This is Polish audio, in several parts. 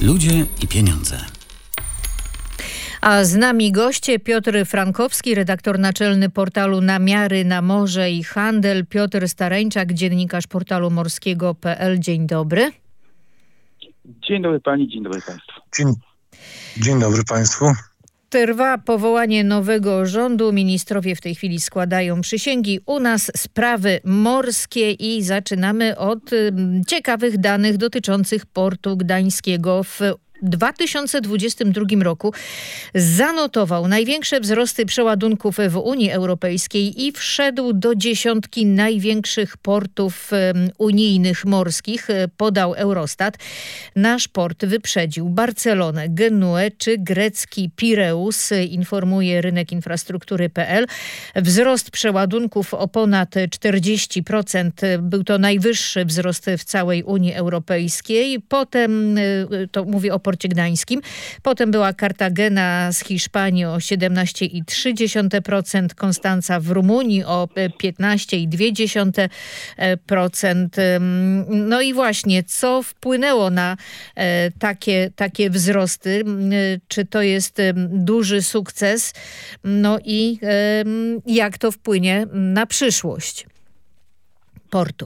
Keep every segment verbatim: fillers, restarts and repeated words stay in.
Ludzie i pieniądze. A z nami goście Piotr Frankowski, redaktor naczelny portalu Namiary na Morze i Handel. Piotr Stareńczak, dziennikarz portalu morskiego kropka pe el. Dzień dobry. Dzień dobry pani, dzień dobry państwu. Dzień, dzień dobry państwu. Trwa powołanie nowego rządu. Ministrowie w tej chwili składają przysięgi. U nas sprawy morskie i zaczynamy od y, ciekawych danych dotyczących portu gdańskiego. W dwa tysiące dwudziestym drugim roku zanotował największe wzrosty przeładunków w Unii Europejskiej i wszedł do dziesiątki największych portów unijnych morskich, podał Eurostat. Nasz port wyprzedził Barcelonę, Genuę czy grecki Pireus, informuje rynek infrastruktury kropka pe el. Wzrost przeładunków o ponad czterdzieści procent. Był to najwyższy wzrost w całej Unii Europejskiej. Potem, to mówię o porcie gdańskim. Potem była Cartagena z Hiszpanii o siedemnaście przecinek trzy procent, Konstanca w Rumunii o piętnaście przecinek dwa procent. No i właśnie, co wpłynęło na takie, takie wzrosty? Czy to jest duży sukces? No i jak to wpłynie na przyszłość portu?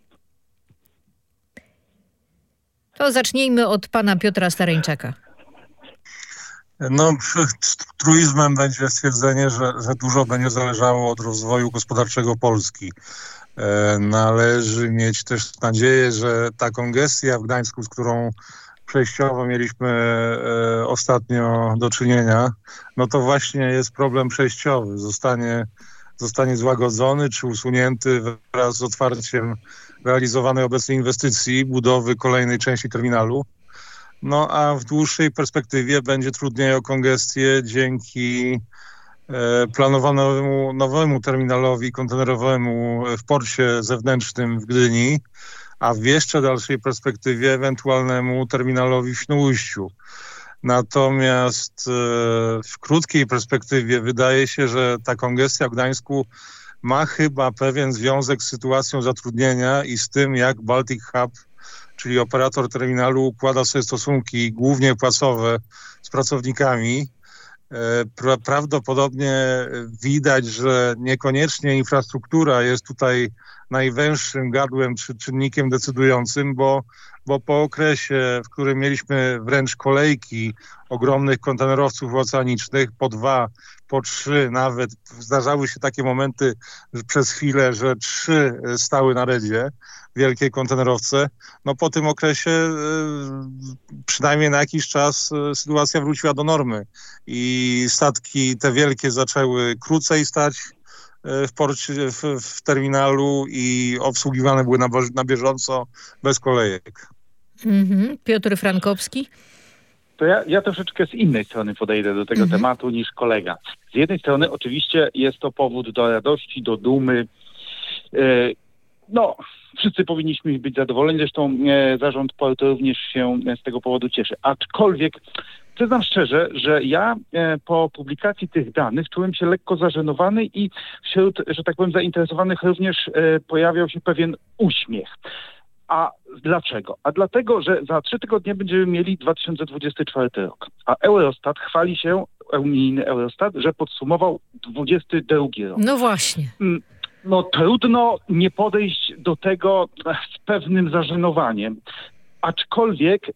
To zacznijmy od pana Piotra Stareńczaka. No, truizmem będzie stwierdzenie, że, że dużo będzie zależało od rozwoju gospodarczego Polski. E, należy mieć też nadzieję, że ta kongestia w Gdańsku, z którą przejściowo mieliśmy e, ostatnio do czynienia, no to właśnie jest problem przejściowy. Zostanie, zostanie złagodzony czy usunięty wraz z otwarciem realizowanej obecnie inwestycji, budowy kolejnej części terminalu. No a w dłuższej perspektywie będzie trudniej o kongestię dzięki e, planowanemu nowemu terminalowi kontenerowemu w porcie zewnętrznym w Gdyni, a w jeszcze dalszej perspektywie ewentualnemu terminalowi w Świnoujściu. Natomiast e, w krótkiej perspektywie wydaje się, że ta kongestia w Gdańsku ma chyba pewien związek z sytuacją zatrudnienia i z tym, jak Baltic Hub, czyli operator terminalu, układa sobie stosunki głównie płacowe z pracownikami. Pra- prawdopodobnie widać, że niekoniecznie infrastruktura jest tutaj najwęższym gadłem czy czynnikiem decydującym, bo, bo po okresie, w którym mieliśmy wręcz kolejki ogromnych kontenerowców oceanicznych, po dwa, po trzy nawet, zdarzały się takie momenty że przez chwilę, że trzy stały na redzie, wielkie kontenerowce. No po tym okresie przynajmniej na jakiś czas sytuacja wróciła do normy i statki te wielkie zaczęły krócej stać w porcie, w, w terminalu i obsługiwane były na, na bieżąco bez kolejek. Mhm. Piotr Frankowski? To ja, ja troszeczkę z innej strony podejdę do tego mhm. tematu niż kolega. Z jednej strony oczywiście jest to powód do radości, do dumy. Yy, no, wszyscy powinniśmy być zadowoleni, zresztą e, zarząd portu również się z tego powodu cieszy. Aczkolwiek przyznam szczerze, że ja e, po publikacji tych danych czułem się lekko zażenowany i wśród, że tak powiem, zainteresowanych również e, pojawiał się pewien uśmiech. A dlaczego? A dlatego, że za trzy tygodnie będziemy mieli dwa tysiące dwudziesty czwarty rok. A Eurostat chwali się, unijny Eurostat, że podsumował dwudziesty drugi rok. No właśnie. No trudno nie podejść do tego z pewnym zażenowaniem. Aczkolwiek e,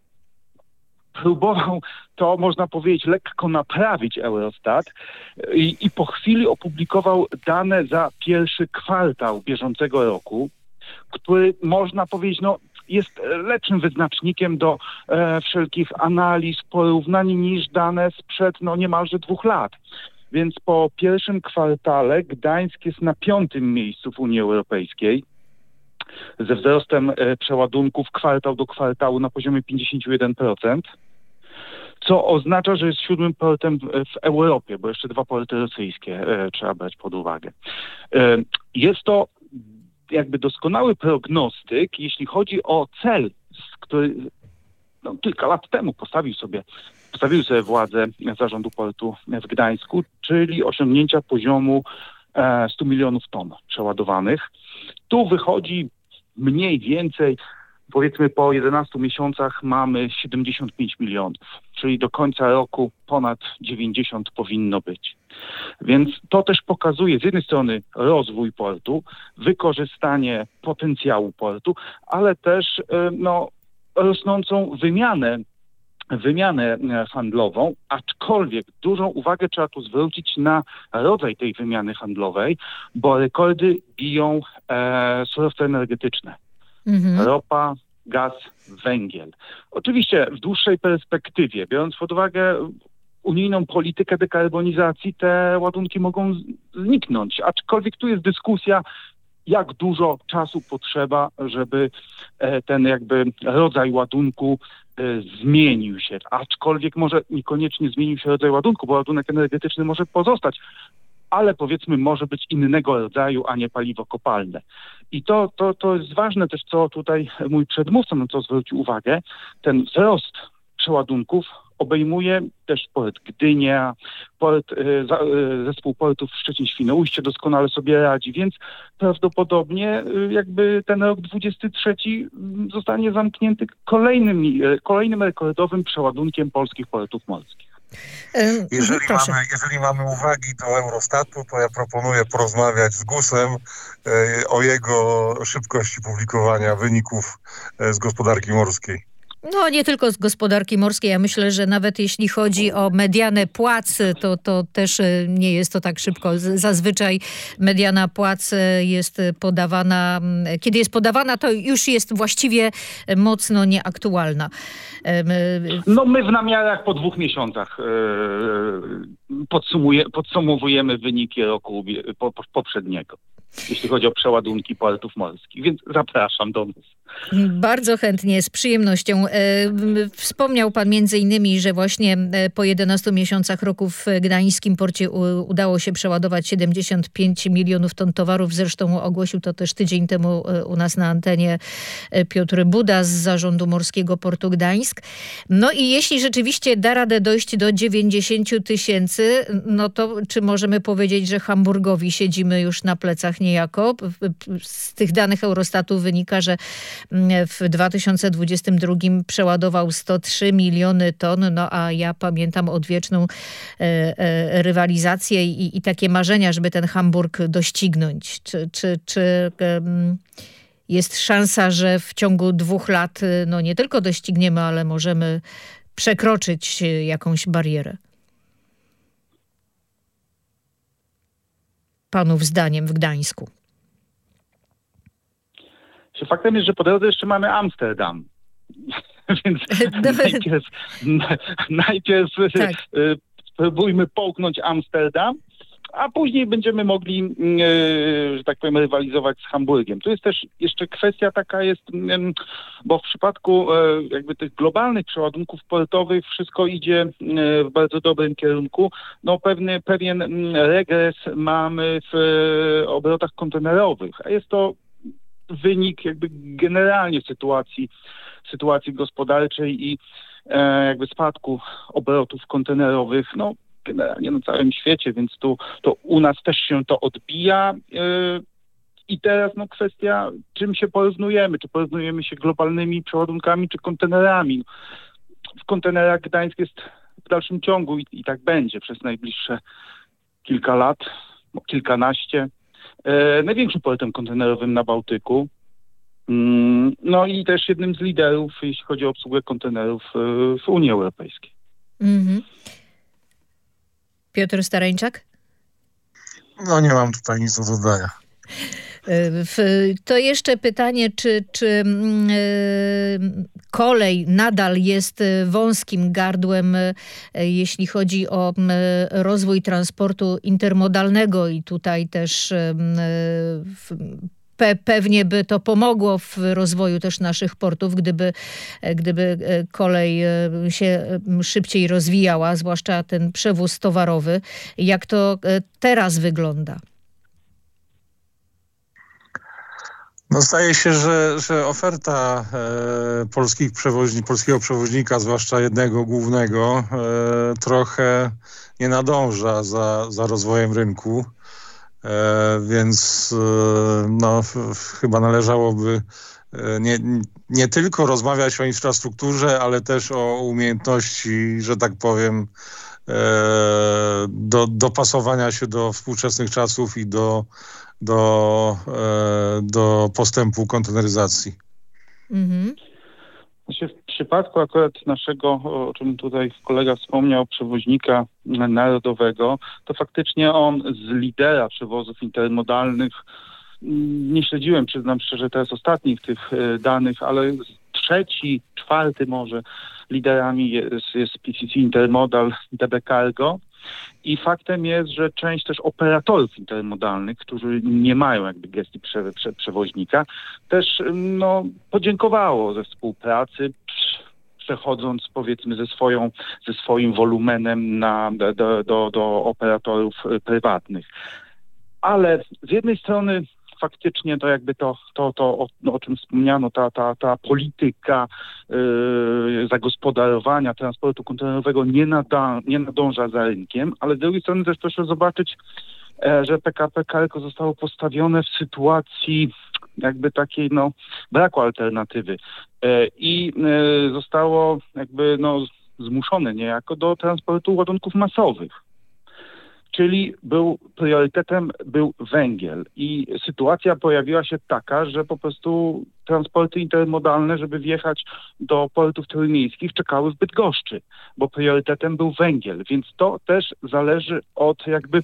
próbował to, można powiedzieć, lekko naprawić Eurostat i, i po chwili opublikował dane za pierwszy kwartał bieżącego roku, który można powiedzieć, no jest lepszym wyznacznikiem do e, wszelkich analiz, porównań niż dane sprzed no niemalże dwóch lat. Więc po pierwszym kwartale Gdańsk jest na piątym miejscu w Unii Europejskiej ze wzrostem e, przeładunków kwartał do kwartału na poziomie pięćdziesiąt jeden procent, co oznacza, że jest siódmym portem w, w Europie, bo jeszcze dwa porty rosyjskie e, trzeba brać pod uwagę. E, jest to jakby doskonały prognostyk, jeśli chodzi o cel, który no, kilka lat temu postawił sobie, postawiły sobie władze zarządu portu w Gdańsku, czyli osiągnięcia poziomu e, stu milionów ton przeładowanych. Tu wychodzi mniej więcej powiedzmy po jedenastu miesiącach mamy siedemdziesiąt pięć milionów, czyli do końca roku ponad dziewięćdziesiąt powinno być. Więc to też pokazuje z jednej strony rozwój portu, wykorzystanie potencjału portu, ale też no, rosnącą wymianę wymianę handlową, aczkolwiek dużą uwagę trzeba tu zwrócić na rodzaj tej wymiany handlowej, bo rekordy biją e, surowce energetyczne. Mhm. Ropa, gaz, węgiel. Oczywiście w dłuższej perspektywie, biorąc pod uwagę unijną politykę dekarbonizacji, te ładunki mogą zniknąć, aczkolwiek tu jest dyskusja, jak dużo czasu potrzeba, żeby ten jakby rodzaj ładunku zmienił się. Aczkolwiek może niekoniecznie zmienił się rodzaj ładunku, bo ładunek energetyczny może pozostać, ale powiedzmy może być innego rodzaju, a nie paliwo kopalne. I to, to, to jest ważne też, co tutaj mój przedmówca, na co zwrócił uwagę, ten wzrost przeładunków obejmuje też port Gdynia, port, zespół portów Szczecin-Świnoujście doskonale sobie radzi, więc prawdopodobnie jakby ten rok dwudziesty trzeci zostanie zamknięty kolejnym, kolejnym rekordowym przeładunkiem polskich portów morskich. Jeżeli mamy, jeżeli mamy uwagi do Eurostatu, to ja proponuję porozmawiać z Gusem o jego szybkości publikowania wyników z gospodarki morskiej. No nie tylko z gospodarki morskiej. Ja myślę, że nawet jeśli chodzi o medianę płac, to, to też nie jest to tak szybko. Zazwyczaj mediana płac jest podawana, kiedy jest podawana, to już jest właściwie mocno nieaktualna. No my w namiarach po dwóch miesiącach podsumuje, podsumowujemy wyniki roku poprzedniego, jeśli chodzi o przeładunki portów morskich, więc zapraszam do nas. Bardzo chętnie, z przyjemnością. Wspomniał pan między innymi, że właśnie po jedenastu miesiącach roku w gdańskim porcie udało się przeładować siedemdziesiąt pięć milionów ton towarów. Zresztą ogłosił to też tydzień temu u nas na antenie Piotr Buda z Zarządu Morskiego Portu Gdańsk. No i jeśli rzeczywiście da radę dojść do dziewięćdziesięciu tysięcy, no to czy możemy powiedzieć, że Hamburgowi siedzimy już na plecach niejako? Z tych danych Eurostatu wynika, że w dwa tysiące dwudziestym drugim przeładował sto trzy miliony ton, no a ja pamiętam odwieczną e, e, rywalizację i, i takie marzenia, żeby ten Hamburg doścignąć. Czy, czy, czy e, jest szansa, że w ciągu dwóch lat no nie tylko dościgniemy, ale możemy przekroczyć jakąś barierę? Panów zdaniem w Gdańsku. Faktem jest, że po drodze jeszcze mamy Amsterdam. Więc no. najpierw, najpierw tak. spróbujmy połknąć Amsterdam, a później będziemy mogli, że tak powiem, rywalizować z Hamburgiem. Tu jest też jeszcze kwestia taka jest, bo w przypadku jakby tych globalnych przeładunków portowych wszystko idzie w bardzo dobrym kierunku. No pewny, pewien regres mamy w obrotach kontenerowych, a jest to wynik jakby generalnie sytuacji, sytuacji gospodarczej i e, jakby spadku obrotów kontenerowych, no generalnie na całym świecie, więc tu to u nas też się to odbija. E, I teraz no kwestia, czym się porównujemy, czy porównujemy się globalnymi przeładunkami, czy kontenerami. W kontenerach Gdańsk jest w dalszym ciągu i, i tak będzie przez najbliższe kilka lat, kilkanaście. E, największym portem kontenerowym na Bałtyku. Mm, no i też jednym z liderów, jeśli chodzi o obsługę kontenerów e, w Unii Europejskiej. Mm-hmm. Piotr Starańczak? No nie mam tutaj nic do dodania. To jeszcze pytanie, czy, czy kolej nadal jest wąskim gardłem, jeśli chodzi o rozwój transportu intermodalnego i tutaj też pe, pewnie by to pomogło w rozwoju też naszych portów, gdyby, gdyby kolej się szybciej rozwijała, zwłaszcza ten przewóz towarowy. Jak to teraz wygląda? No zdaje się, że, że oferta e, polskich przewoźni, polskiego przewoźnika, zwłaszcza jednego głównego, e, trochę nie nadąża za, za rozwojem rynku, e, więc e, no, f, chyba należałoby nie, nie tylko rozmawiać o infrastrukturze, ale też o umiejętności, że tak powiem, do dopasowania się do współczesnych czasów i do, do, do postępu konteneryzacji. Mhm. W przypadku akurat naszego, o czym tutaj kolega wspomniał, przewoźnika narodowego, to faktycznie on z lidera przewozów intermodalnych, nie śledziłem, przyznam szczerze, teraz ostatnich tych danych, ale trzeci, czwarty może liderami jest, jest P C C Intermodal, D B Cargo. I faktem jest, że część też operatorów intermodalnych, którzy nie mają jakby gestii prze, prze, przewoźnika, też no, podziękowało ze współpracy, przechodząc powiedzmy ze swoją, ze swoim wolumenem na, do, do, do operatorów prywatnych. Ale z jednej strony faktycznie to jakby to, to, to o, no, o czym wspomniano, ta, ta, ta polityka yy, zagospodarowania transportu kontenerowego nie, nada, nie nadąża za rynkiem, ale z drugiej strony też proszę zobaczyć, e, że P K P Cargo zostało postawione w sytuacji jakby takiej no braku alternatywy e, i e, zostało jakby no zmuszone niejako do transportu ładunków masowych. Czyli był priorytetem był węgiel i sytuacja pojawiła się taka, że po prostu transporty intermodalne, żeby wjechać do portów trójmiejskich, czekały w Bydgoszczy, bo priorytetem był węgiel, więc to też zależy od jakby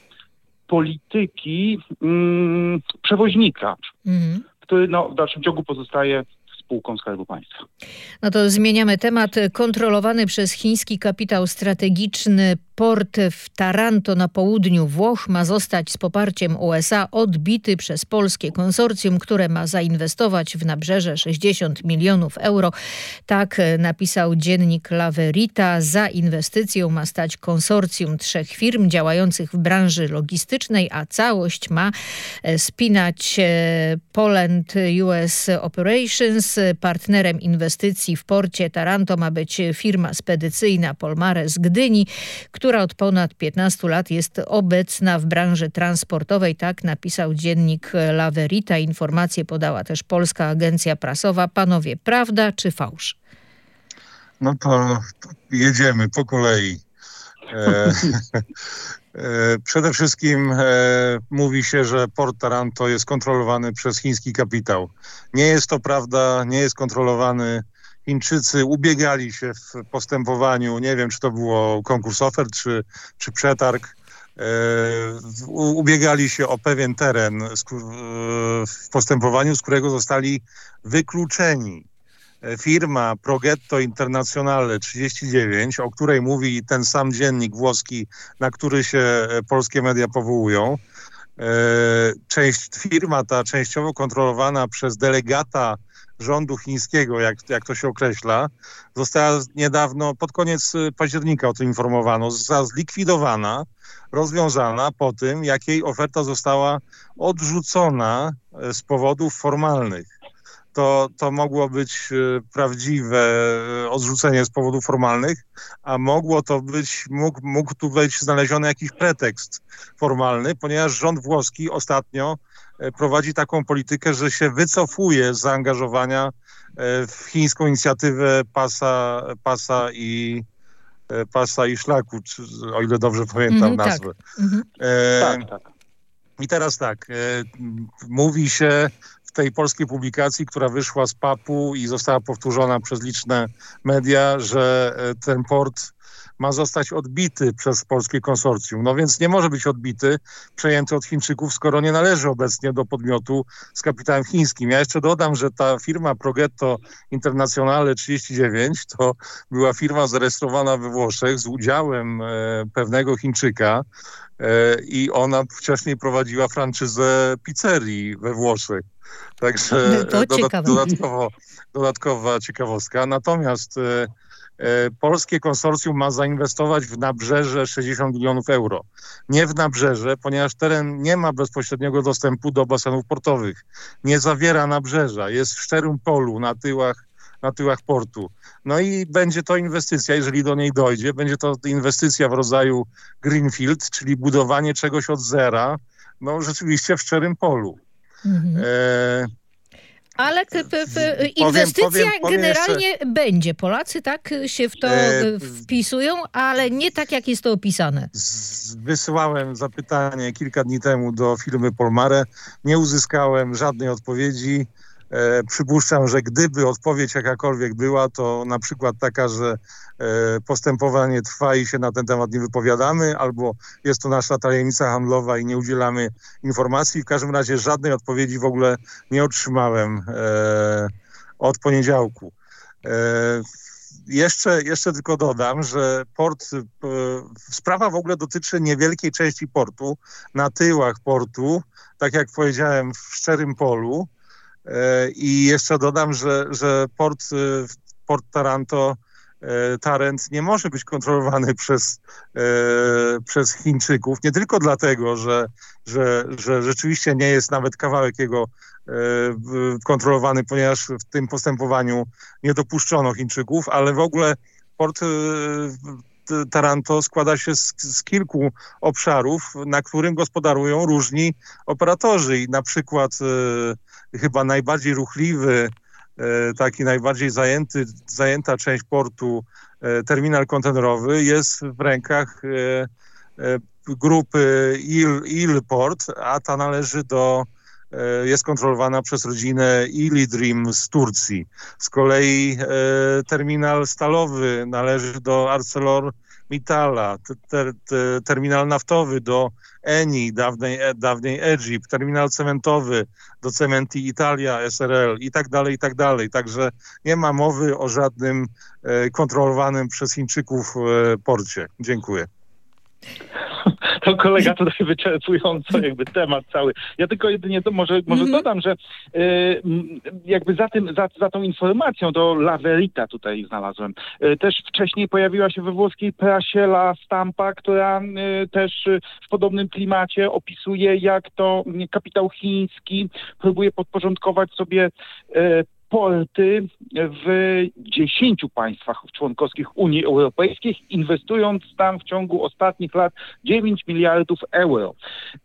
polityki mm, przewoźnika, mm. który no, w dalszym ciągu pozostaje spółką Skarbu Państwa. No to zmieniamy temat. Kontrolowany przez chiński kapitał strategiczny port w Taranto na południu Włoch ma zostać z poparciem U S A odbity przez polskie konsorcjum, które ma zainwestować w nabrzeże sześćdziesiąt milionów euro. Tak napisał dziennik La Verità. Za inwestycją ma stać konsorcjum trzech firm działających w branży logistycznej, a całość ma spinać Poland U S Operations. Partnerem inwestycji w porcie Taranto ma być firma spedycyjna Polmare z Gdyni, która od ponad piętnastu lat jest obecna w branży transportowej. Tak napisał dziennik La Verità. Informację podała też polska agencja prasowa. Panowie, prawda czy fałsz? No to jedziemy po kolei. E, e, przede wszystkim e, mówi się, że port Taranto jest kontrolowany przez chiński kapitał. Nie jest to prawda, nie jest kontrolowany. Chińczycy ubiegali się w postępowaniu, nie wiem, czy to było konkurs ofert, czy, czy przetarg, e, ubiegali się o pewien teren w postępowaniu, z którego zostali wykluczeni. Firma Progetto Internazionale trzydzieści dziewięć, o której mówi ten sam dziennik włoski, na który się polskie media powołują. Część, firma ta częściowo kontrolowana przez delegata rządu chińskiego, jak, jak to się określa, została niedawno, pod koniec października o tym informowano, została zlikwidowana, rozwiązana po tym, jak jej oferta została odrzucona z powodów formalnych. To, to mogło być prawdziwe odrzucenie z powodów formalnych, a mogło to być, mógł, mógł tu być znaleziony jakiś pretekst formalny, ponieważ rząd włoski ostatnio prowadzi taką politykę, że się wycofuje z zaangażowania w chińską inicjatywę pasa, pasa i pasa i szlaku, czy, o ile dobrze pamiętam mm, nazwę. Tak. Mm-hmm. E, tak, tak. I teraz tak, e, mówi się w tej polskiej publikacji, która wyszła z papu i została powtórzona przez liczne media, że ten port ma zostać odbity przez polskie konsorcjum. No więc nie może być odbity, przejęty od Chińczyków, skoro nie należy obecnie do podmiotu z kapitałem chińskim. Ja jeszcze dodam, że ta firma Progetto Internazionale trzydzieści dziewięć to była firma zarejestrowana we Włoszech z udziałem e, pewnego Chińczyka e, i ona wcześniej prowadziła franczyzę pizzerii we Włoszech. Także to doda- dodatkowo, dodatkowa ciekawostka. Natomiast e, e, polskie konsorcjum ma zainwestować w nabrzeże sześćdziesiąt milionów euro. Nie w nabrzeże, ponieważ teren nie ma bezpośredniego dostępu do basenów portowych. Nie zawiera nabrzeża. Jest w szczerym polu na tyłach, na tyłach portu. No i będzie to inwestycja, jeżeli do niej dojdzie, będzie to inwestycja w rodzaju greenfield, czyli budowanie czegoś od zera, no rzeczywiście w szczerym polu. Mhm. E, Ale k- p- p- inwestycja powiem, powiem generalnie jeszcze... będzie. Polacy tak się w to e... wpisują, ale nie tak, jak jest to opisane. Z- wysyłałem zapytanie kilka dni temu do firmy Polmare. Nie uzyskałem żadnej odpowiedzi. E, przypuszczam, że gdyby odpowiedź jakakolwiek była, to na przykład taka, że e, postępowanie trwa i się na ten temat nie wypowiadamy, albo jest to nasza tajemnica handlowa i nie udzielamy informacji. W każdym razie żadnej odpowiedzi w ogóle nie otrzymałem e, od poniedziałku. E, jeszcze, jeszcze tylko dodam, że port, e, sprawa w ogóle dotyczy niewielkiej części portu, na tyłach portu, tak jak powiedziałem, w Szczerym Polu. I jeszcze dodam, że, że port, port Taranto, Tarent nie może być kontrolowany przez, przez Chińczyków. Nie tylko dlatego, że, że, że rzeczywiście nie jest nawet kawałek jego kontrolowany, ponieważ w tym postępowaniu nie dopuszczono Chińczyków, ale w ogóle port Taranto składa się z, z kilku obszarów, na którym gospodarują różni operatorzy i na przykład e, chyba najbardziej ruchliwy, e, taki najbardziej zajęty, zajęta część portu, e, terminal kontenerowy jest w rękach e, e, grupy Il, Il Port, a ta należy do jest kontrolowana przez rodzinę Ilidrim z Turcji. Z kolei e, terminal stalowy należy do ArcelorMittala, ter, ter, terminal naftowy do Eni, dawnej, dawniej Egypt, terminal cementowy do Cementi Italia S R L i tak dalej, i tak dalej. Także nie ma mowy o żadnym e, kontrolowanym przez Chińczyków e, porcie. Dziękuję. To kolega tutaj wyczerpująco jakby temat cały. Ja tylko jedynie to może, może mm-hmm. dodam, że y, jakby za, tym, za, za tą informacją do La Verità tutaj znalazłem. Y, też wcześniej pojawiła się we włoskiej prasie La Stampa, która y, też y, w podobnym klimacie opisuje, jak to y, kapitał chiński próbuje podporządkować sobie y, porty w dziesięciu państwach członkowskich Unii Europejskiej, inwestując tam w ciągu ostatnich lat dziewięć miliardów euro.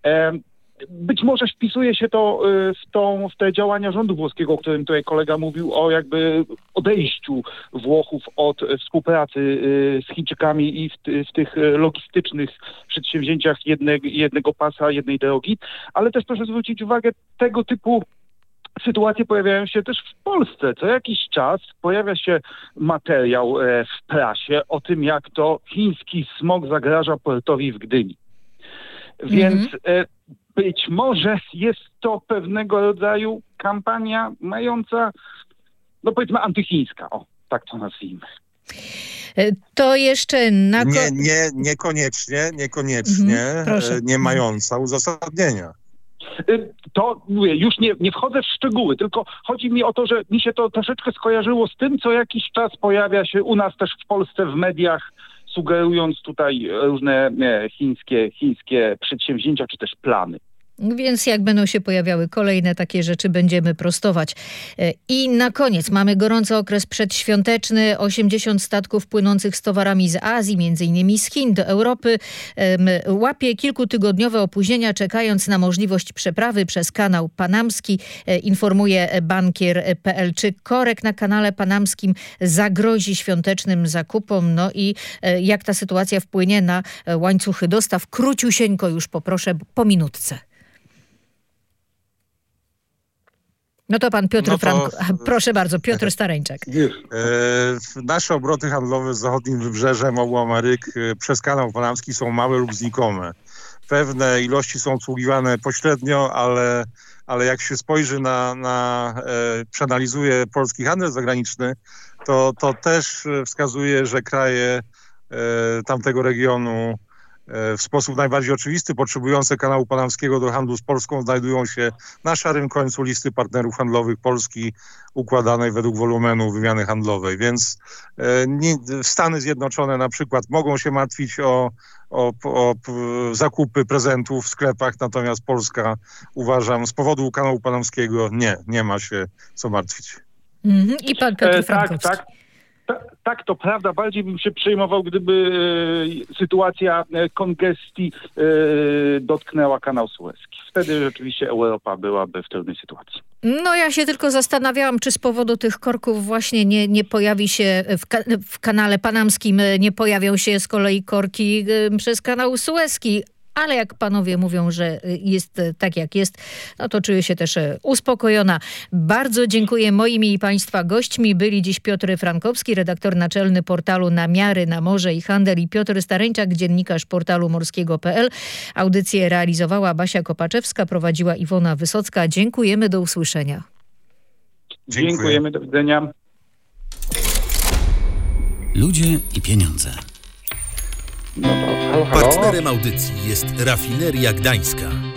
Być może wpisuje się to w, tą, w te działania rządu włoskiego, o którym tutaj kolega mówił, o jakby odejściu Włochów od współpracy z Chińczykami i w, w tych logistycznych przedsięwzięciach jednego, jednego pasa, jednej drogi. Ale też proszę zwrócić uwagę, tego typu sytuacje pojawiają się też w Polsce. Co jakiś czas pojawia się materiał w prasie o tym, jak to chiński smog zagraża portowi w Gdyni. Więc mm-hmm. być może jest to pewnego rodzaju kampania mająca, no powiedzmy antychińska. O, tak to nazwijmy. To jeszcze na... Nie, nie, niekoniecznie, niekoniecznie, mm-hmm. nie mająca uzasadnienia. To mówię, już nie, nie wchodzę w szczegóły, tylko chodzi mi o to, że mi się to troszeczkę skojarzyło z tym, co jakiś czas pojawia się u nas też w Polsce w mediach, sugerując tutaj różne nie, chińskie, chińskie przedsięwzięcia czy też plany. Więc jak będą się pojawiały kolejne takie rzeczy, będziemy prostować. I na koniec mamy gorący okres przedświąteczny. osiemdziesiąt statków płynących z towarami z Azji, między innymi z Chin do Europy, łapie kilkutygodniowe opóźnienia, czekając na możliwość przeprawy przez kanał panamski, informuje bankier kropka pe el. Czy korek na kanale panamskim zagrozi świątecznym zakupom? No i jak ta sytuacja wpłynie na łańcuchy dostaw? Króciusieńko już poproszę, po minutce. No to pan Piotr no to, Franko. Proszę bardzo, Piotr Stareńczak. E, nasze obroty handlowe z zachodnim wybrzeżem obu Ameryk e, przez kanał panamski są małe lub znikome. Pewne ilości są obsługiwane pośrednio, ale, ale jak się spojrzy na, na e, przeanalizuje polski handel zagraniczny, to, to też wskazuje, że kraje e, tamtego regionu w sposób najbardziej oczywisty potrzebujące kanału panamskiego do handlu z Polską znajdują się na szarym końcu listy partnerów handlowych Polski układanej według wolumenu wymiany handlowej. Więc e, nie, Stany Zjednoczone na przykład mogą się martwić o, o, o zakupy prezentów w sklepach, natomiast Polska, uważam, z powodu kanału panamskiego nie, nie ma się co martwić. Mm-hmm. I pan Piotr Frankowski. E, tak, tak. Ta, tak, to prawda. Bardziej bym się przejmował, gdyby e, sytuacja e, kongestii e, dotknęła kanał Suezki. Wtedy rzeczywiście Europa byłaby w trudnej sytuacji. No ja się tylko zastanawiałam, czy z powodu tych korków właśnie nie, nie pojawi się w, ka- w kanale panamskim, nie pojawią się z kolei korki y, przez kanał Suezki. Ale jak panowie mówią, że jest tak jak jest, no to czuję się też uspokojona. Bardzo dziękuję. Moimi i państwa gośćmi byli dziś Piotr Frankowski, redaktor naczelny portalu Namiary na Morze i Handel, i Piotr Stareńczak, dziennikarz portalu morskiego kropka p l. Audycję realizowała Basia Kopaczewska, prowadziła Iwona Wysocka. Dziękujemy, do usłyszenia. Dziękuję. Dziękujemy, do widzenia. Ludzie i pieniądze. No to, halo, halo. Partnerem audycji jest Rafineria Gdańska.